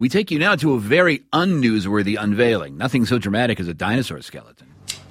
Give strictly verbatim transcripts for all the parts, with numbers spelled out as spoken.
We take you now to a very unnewsworthy unveiling. Nothing so dramatic as a dinosaur skeleton.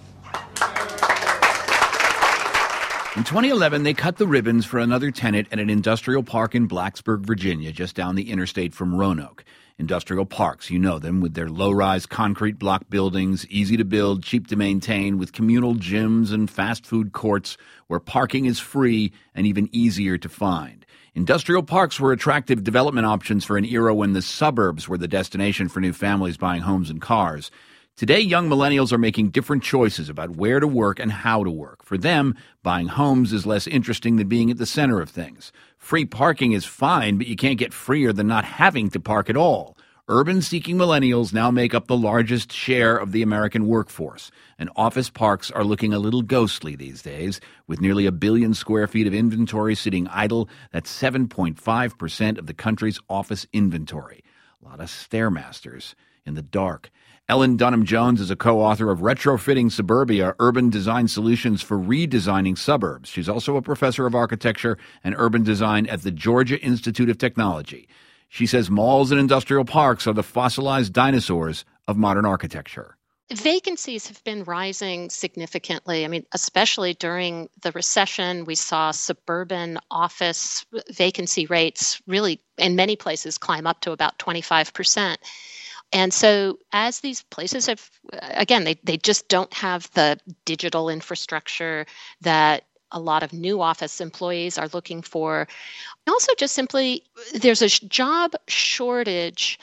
In twenty eleven, they cut the ribbons for another tenant at an industrial park in Blacksburg, Virginia, just down the interstate from Roanoke. Industrial parks, you know them, with their low-rise concrete block buildings, easy to build, cheap to maintain, with communal gyms and fast food courts where parking is free and even easier to find. Industrial parks were attractive development options for an era when the suburbs were the destination for new families buying homes and cars. Today, young millennials are making different choices about where to work and how to work. For them, buying homes is less interesting than being at the center of things. Free parking is fine, but you can't get freer than not having to park at all. Urban-seeking millennials now make up the largest share of the American workforce, and office parks are looking a little ghostly these days. With nearly a billion square feet of inventory sitting idle, that's seven point five percent of the country's office inventory. A lot of stairmasters in the dark. Ellen Dunham-Jones is a co-author of Retrofitting Suburbia, Urban Design Solutions for Redesigning Suburbs. She's also a professor of architecture and urban design at the Georgia Institute of Technology. She says malls and industrial parks are the fossilized dinosaurs of modern architecture. Vacancies have been rising significantly. I mean, especially during the recession, we saw suburban office vacancy rates really, in many places, climb up to about twenty-five percent. And so as these places have, again, they, they just don't have the digital infrastructure that a lot of new office employees are looking for. Also, just simply, there's a job shortage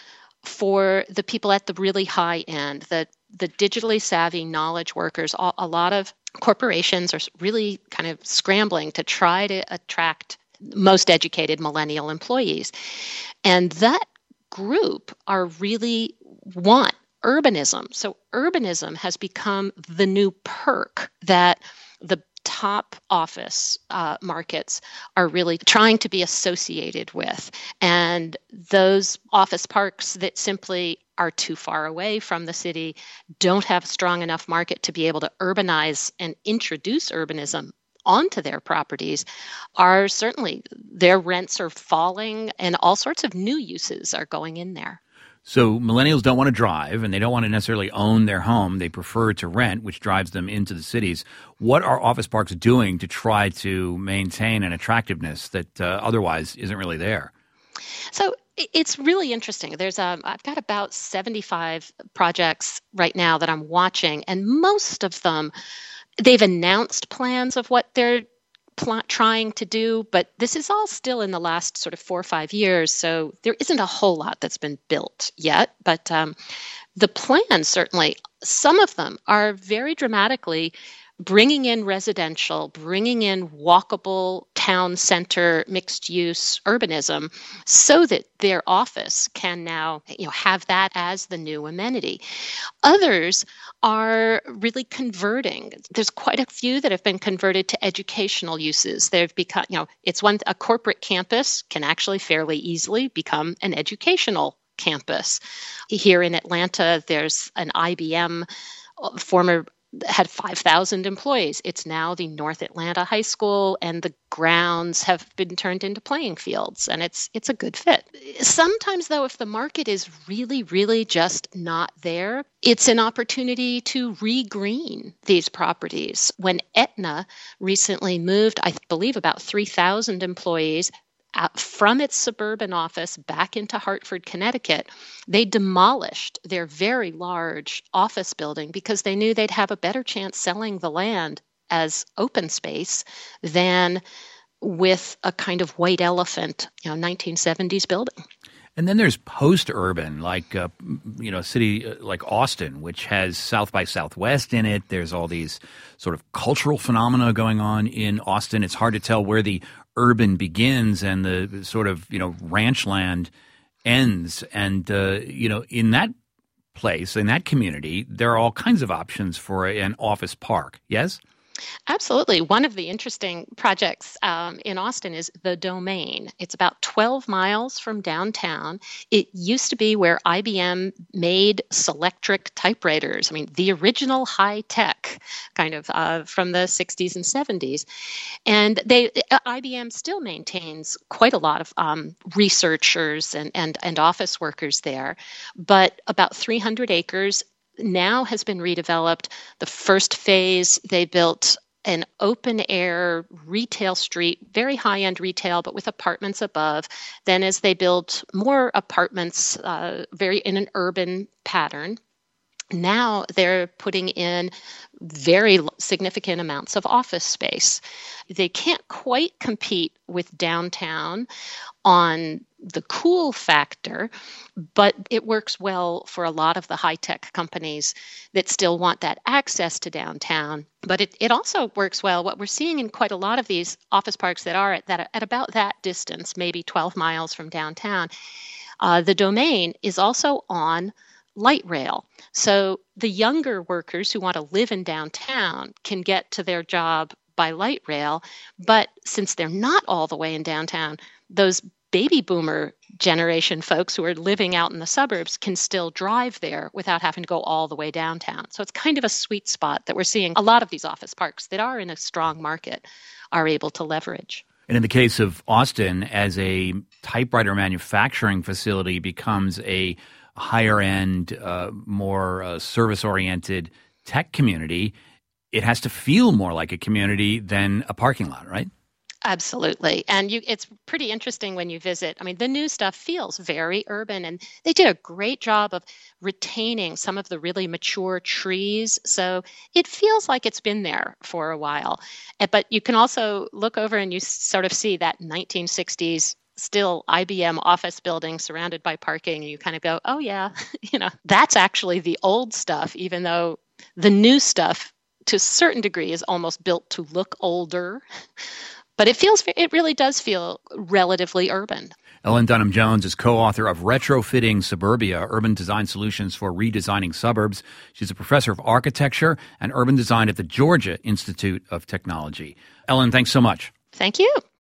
for the people at the really high end, the, the digitally savvy knowledge workers. A lot of corporations are really kind of scrambling to try to attract most educated millennial employees. And that group are really want urbanism. So urbanism has become the new perk that the top office uh, markets are really trying to be associated with. And those office parks that simply are too far away from the city, don't have a strong enough market to be able to urbanize and introduce urbanism onto their properties, are certainly, their rents are falling and all sorts of new uses are going in there. So millennials don't want to drive and they don't want to necessarily own their home. They prefer to rent, which drives them into the cities. What are office parks doing to try to maintain an attractiveness that uh, otherwise isn't really there? So it's really interesting. There's a, I've got about seventy-five projects right now that I'm watching, and most of them, they've announced plans of what they're pl- trying to do, but this is all still in the last sort of four or five years, so there isn't a whole lot that's been built yet. But um, the plans, certainly, some of them are very dramatically bringing in residential, bringing in walkable town center mixed-use urbanism so that their office can now, you know, have that as the new amenity. Others are really converting. There's quite a few that have been converted to educational uses. They've become, you know, it's one, a corporate campus can actually fairly easily become an educational campus. Here in Atlanta, there's an I B M former had five thousand employees. It's now the North Atlanta High School, and the grounds have been turned into playing fields, and it's it's a good fit. Sometimes, though, if the market is really, really just not there, it's an opportunity to re-green these properties. When Aetna recently moved, I believe, about three thousand employees from its suburban office back into Hartford, Connecticut, they demolished their very large office building because they knew they'd have a better chance selling the land as open space than with a kind of white elephant, you know, nineteen seventies building. And then there's post-urban, like, uh, you know, a city like Austin, which has South by Southwest in it. There's all these sort of cultural phenomena going on in Austin. It's hard to tell where the urban begins and the sort of, you know, ranch land ends. And, uh, you know, in that place, in that community, there are all kinds of options for an office park. Yes? Absolutely. One of the interesting projects um, in Austin is the Domain. It's about twelve miles from downtown. It used to be where I B M made Selectric typewriters. I mean, the original high tech kind of uh, from the sixties and seventies. And they I B M still maintains quite a lot of um, researchers and, and, and office workers there, but about three hundred acres now has been redeveloped. The first phase, they built an open air retail street, very high end retail, but with apartments above. Then, as they built more apartments, uh, very in an urban pattern, now they're putting in very significant amounts of office space. They can't quite compete with downtown on the cool factor, but it works well for a lot of the high-tech companies that still want that access to downtown. But it, it also works well. What we're seeing in quite a lot of these office parks that are at, that, at about that distance, maybe twelve miles from downtown, uh, the Domain is also on light rail. So the younger workers who want to live in downtown can get to their job by light rail. But since they're not all the way in downtown, those baby boomer generation folks who are living out in the suburbs can still drive there without having to go all the way downtown. So it's kind of a sweet spot that we're seeing a lot of these office parks that are in a strong market are able to leverage. And in the case of Austin, as a typewriter manufacturing facility becomes a higher end, uh, more uh, service-oriented tech community, it has to feel more like a community than a parking lot, right? Absolutely. And you, it's pretty interesting when you visit. I mean, the new stuff feels very urban, and they did a great job of retaining some of the really mature trees. So it feels like it's been there for a while. But you can also look over and you sort of see that nineteen sixties still I B M office building surrounded by parking. And you kind of go, oh, yeah, you know, that's actually the old stuff, even though the new stuff to a certain degree is almost built to look older. But it feels, it really does feel relatively urban. Ellen Dunham Jones is co-author of Retrofitting Suburbia, Urban Design Solutions for Redesigning Suburbs. She's a professor of architecture and urban design at the Georgia Institute of Technology. Ellen, thanks so much. Thank you.